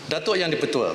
Datuk Yang di-Pertua,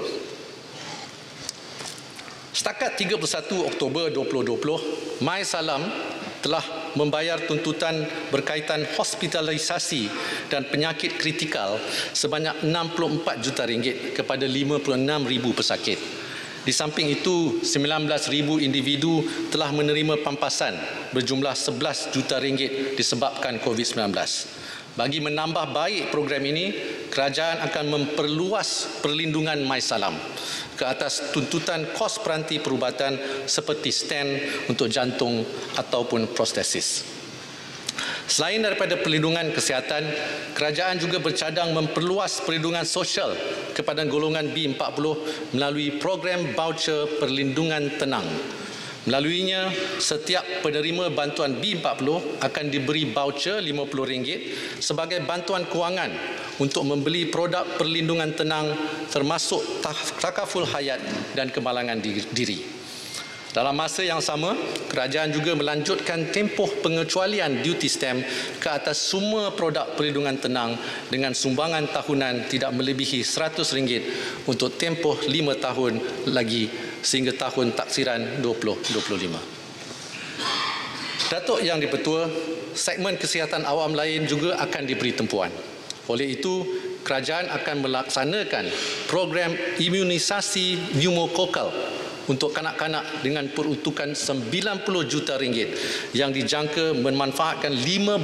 setakat 31 Oktober 2020, MySalam telah membayar tuntutan berkaitan hospitalisasi dan penyakit kritikal sebanyak RM64 juta kepada 56,000 pesakit. Di samping itu, 19,000 individu telah menerima pampasan berjumlah RM11 juta disebabkan COVID-19. Bagi menambah baik program ini, kerajaan akan memperluas perlindungan MySalam ke atas tuntutan kos peranti perubatan seperti stent untuk jantung ataupun prostesis. Selain daripada perlindungan kesihatan, kerajaan juga bercadang memperluas perlindungan sosial kepada golongan B40 melalui program voucher perlindungan tenang. Melaluinya, setiap penerima bantuan B40 akan diberi voucher RM50 sebagai bantuan kewangan untuk membeli produk perlindungan tenang termasuk takaful hayat dan kemalangan diri. Dalam masa yang sama, kerajaan juga melanjutkan tempoh pengecualian duty stamp ke atas semua produk perlindungan tenang dengan sumbangan tahunan tidak melebihi RM100 untuk tempoh 5 tahun lagi sehingga tahun taksiran 2025. Datuk Yang di-Pertua, segmen kesihatan awam lain juga akan diberi tempuan. Oleh itu, kerajaan akan melaksanakan program imunisasi pneumokokal untuk kanak-kanak dengan peruntukan RM90 juta yang dijangka memanfaatkan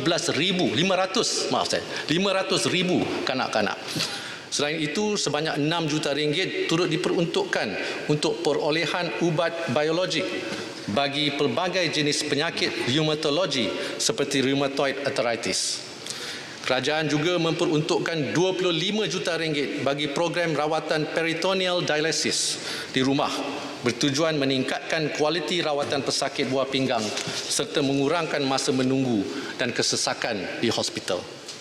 500,000 kanak-kanak. Selain itu, sebanyak RM6 juta turut diperuntukkan untuk perolehan ubat biologik bagi pelbagai jenis penyakit rheumatologi seperti rheumatoid arthritis. Kerajaan juga memperuntukkan RM25 juta bagi program rawatan peritoneal dialysis di rumah bertujuan meningkatkan kualiti rawatan pesakit buah pinggang serta mengurangkan masa menunggu dan kesesakan di hospital.